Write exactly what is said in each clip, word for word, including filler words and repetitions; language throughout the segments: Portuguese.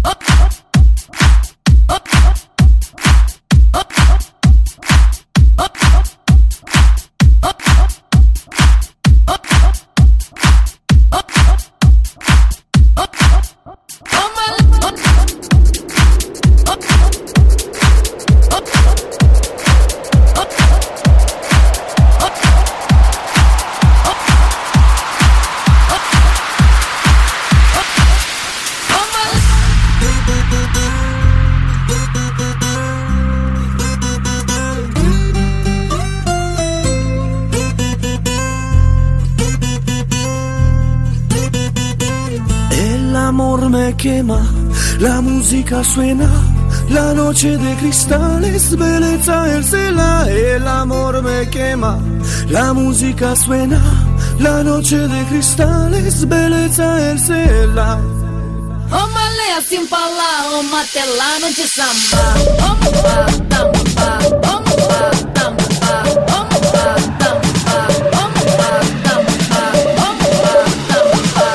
amor me quema, la música suena, la noche de cristales, belleza el cela. El amor me quema, la música suena, la noche de cristales, belleza el cela. Oh malé assim pra lá, oh mate lá no de samba. Oh pa tamba, oh pa tamba, oh pa tamba, oh pa tamba, oh pa tamba,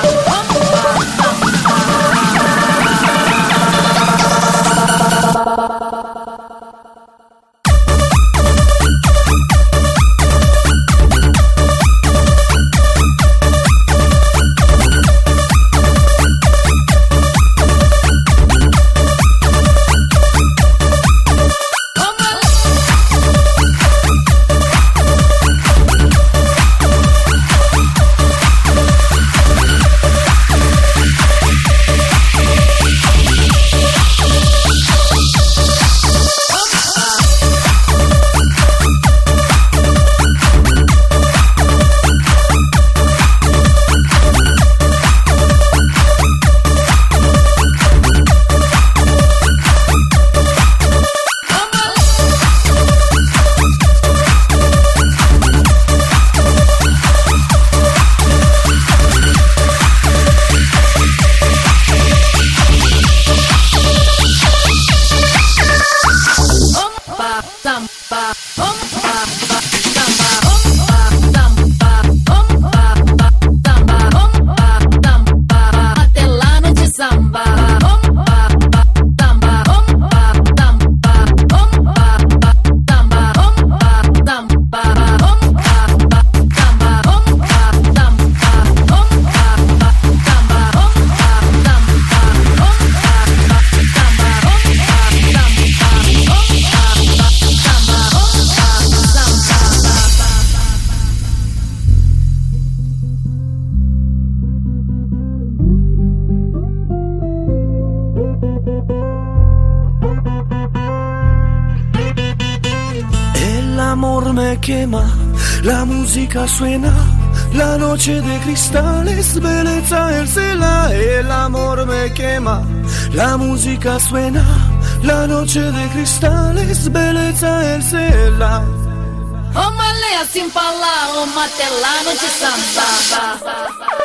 amor me quema, la música suena, la noche de cristales, belleza el cela. El amor me quema, la música suena, la noche de cristales, belleza el cela. Oh malé assim pra lá, oh mate lá no de samba.